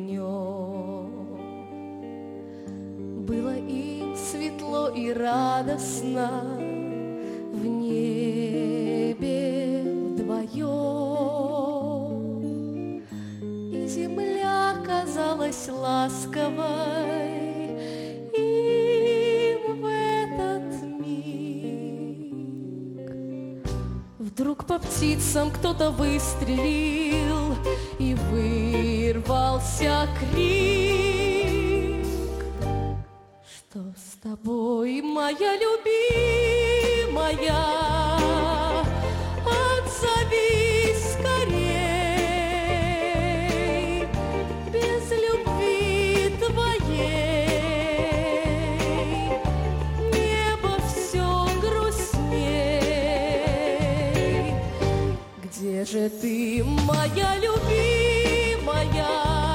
днем. Было им светло и радостно в небе вдвоем, и земля казалась ласковой им в этот миг. Вдруг по птицам кто-то выстрелил, и вырвался крик: что с тобой, моя любимая? Отзовись скорей, без любви твоей небо все грустней. Где же ты, моя любимая?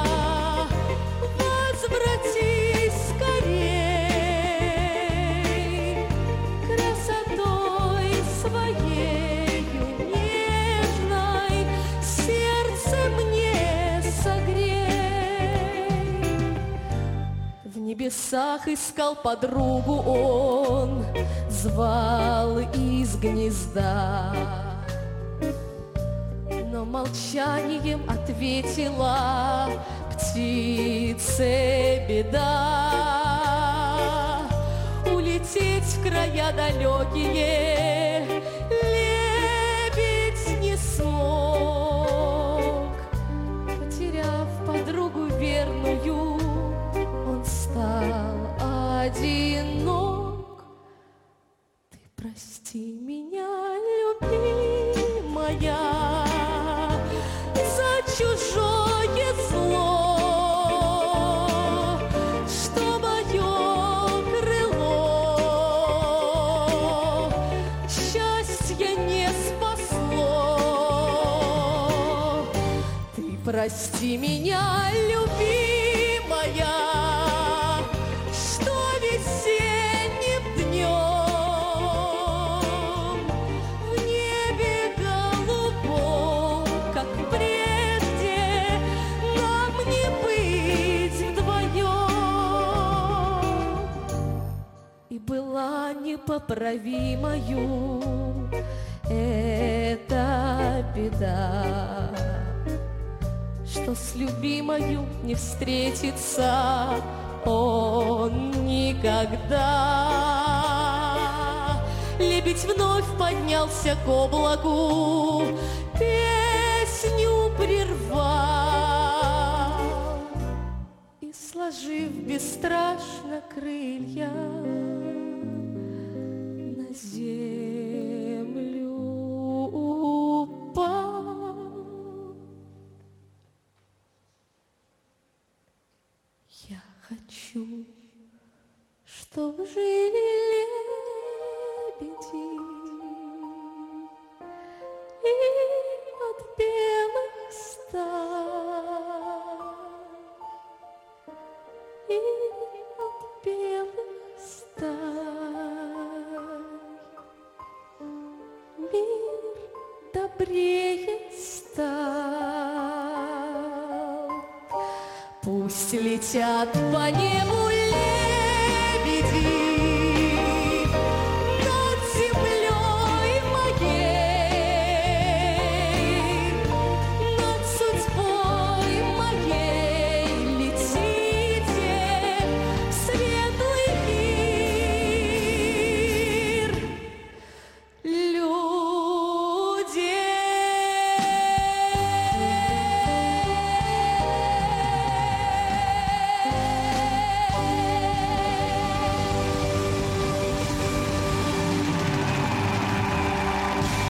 Возвратись скорей, красотой своею нежной сердце мне согрей. В небесах искал подругу он, звал из гнезда, но молчанием ответила птице беда. Улететь в края далекие лебедь не смог. Потеряв подругу верную, он стал одинок. Ты прости меня, любимая, за чужое зло, что мое крыло счастье не спасло. Ты прости меня, любимая, что весенним днем в небе голубом, как прежде, нам не быть вдвоем. И была непоправимою эта беда, что с любимою не встретится он никогда. Лебедь вновь поднялся к облаку, песню прервал и, сложив бесстрашно крылья, на землю упал. Я хочу, чтоб жили лебеди и от белых стай, и от белых стай мир добрее стал. Пусть летят по небу